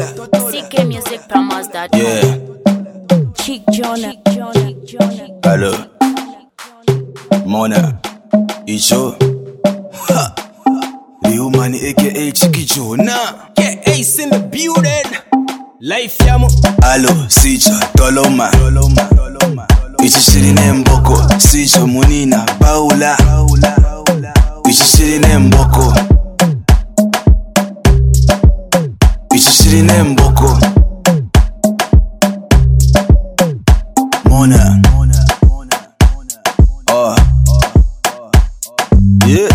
CKmusicpromos.com. Yeah. Chick Jonah. Allo. Mona. Icho. Ha. Real money aka Chicky Jonah. Get Ace in the building. Life yamo. Allo. Sicha. Toloma. Ichi shiri nemboko. Sicha munina. Paula. Ichi shiri nemboko. Ichi shiri nemboko. Mona. Oh. Yeah.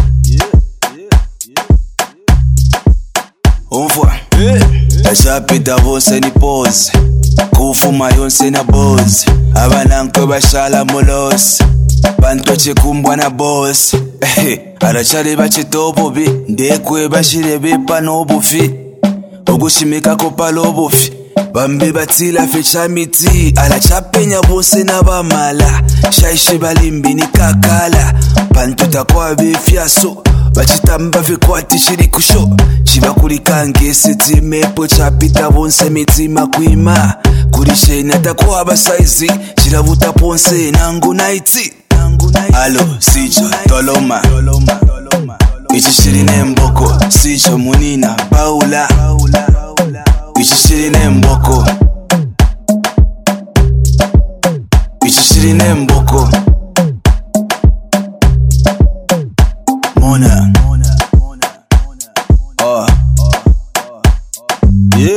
Umfwa. Ashapita vose ni pose. Kufuma yonse na boss. Abananko bashala molosi. Bantoche kumbwa na boss. Arachale bachitobobi. Ndekwe bashire bepa nobufi. Ogushimika kopalo bufi. Bambi batila fecha miti. Alachapenya bose na bamala. Shaishi balimbi ni kakala. Pantuta kwa befiaso. Bachitamba fekwati shiri kusho. Chiba kurikange seti mepo chapita bonse mitima kuima. Kurishe nata kwa basaizi. Chiravuta ponse nangu naiti. Allo, Sicho, Toloma. Ichi shiri nemboko. Sicho munina, Paula. Ichi shiri nemboko. Ichi shiri nemboko. Mona. Oh. Yeah.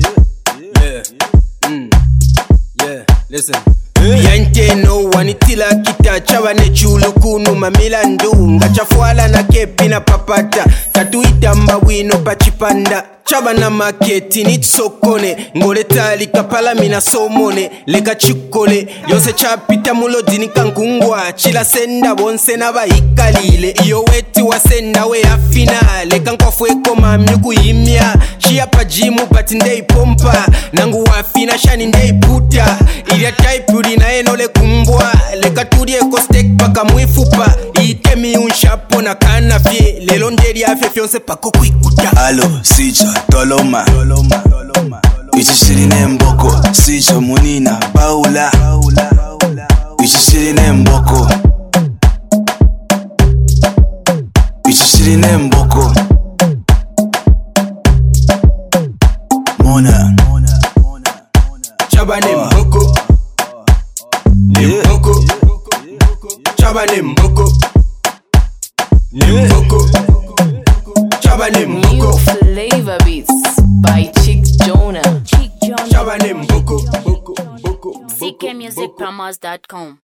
Yeah, listen. Yante no wanitila kita chava ne chulu kunu mamila ndunga chafuala na kepi na papata katuita mbawino pachipanda chava na maketi ni tsokone ngole tali kapala mina somone lega chikole yose chapita mulodini kankungwa chila senda bonse na bahikalile iyo weti wa senda we afina lega nkwafueko mamyuku imya shia pajimu bati ndei pompa nangu wafina shani ndei puta ilia taipuri na enole kumbwa lega turi eko steak paka mwifupa itemi unshapo na kanafye lelo nderi afye fyonse pako kuikuta. Allo, Sicho, Toloma. Ichi shiri nemboko. Sicho munina, Paula. Ichi shiri nemboko. Ichi shiri nemboko. Mona. Chaba nemboko. Nemboko. Chaba nemboko. Nemboko. Chaba nemboko. New flavor beats by Chick Jonah. Chaba nemboko. CKmusicpromos.com.